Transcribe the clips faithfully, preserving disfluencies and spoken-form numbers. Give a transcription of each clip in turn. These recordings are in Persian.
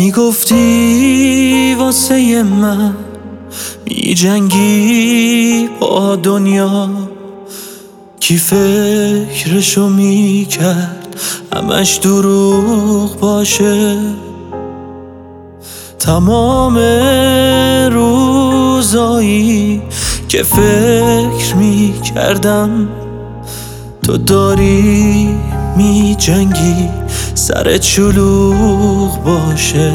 میگفتی واسه من می جنگی با دنیا، کی فکرشو میکرد همش دروغ باشه. تمام روزایی که فکر میکردم تو داری می جنگی سرت شلوغ باشه،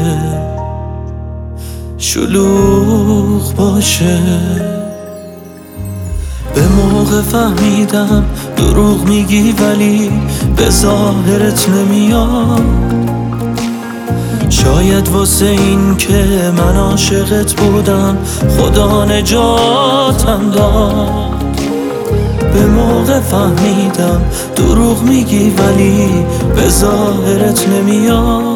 شلوغ باشه. به موقع فهمیدم دروغ میگی ولی به ظاهرت نمیاد. شاید واسه این که من عاشقت بودم خدا نجاتم داد. به موقع فهمیدم دروغ میگی ولی به ظاهرت نمیاد.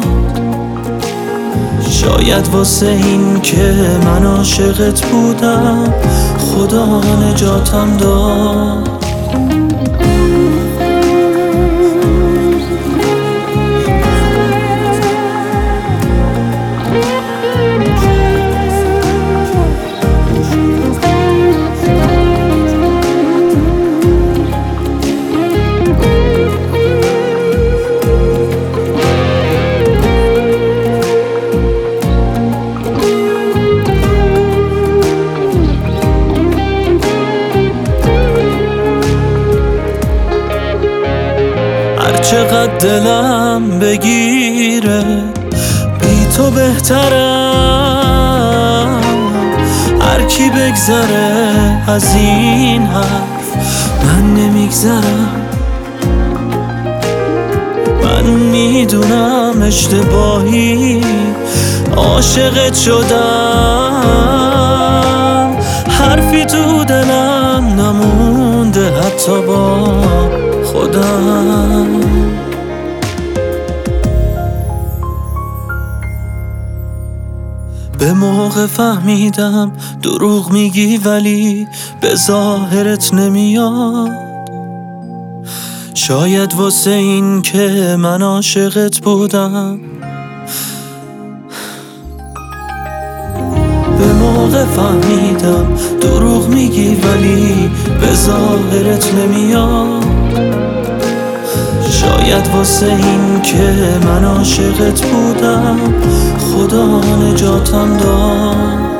شاید واسه این که من عاشقت بودم خدا نجاتم داد. چقدر دلم بگیره بی تو بهترم. هر کی بگذره از این حرف من نمیگذرم. من میدونم اشتباهی عاشقت شدم. حرفی تو دلم نمونده حتی با خودم. به موقع فهمیدم دروغ میگی ولی به ظاهرت نمیاد. شاید واسه این که من عاشقت بودم. به موقع فهمیدم دروغ میگی ولی به ظاهرت نمیاد. شاید واسه این که من عاشقت بودم خدا نجاتم داد.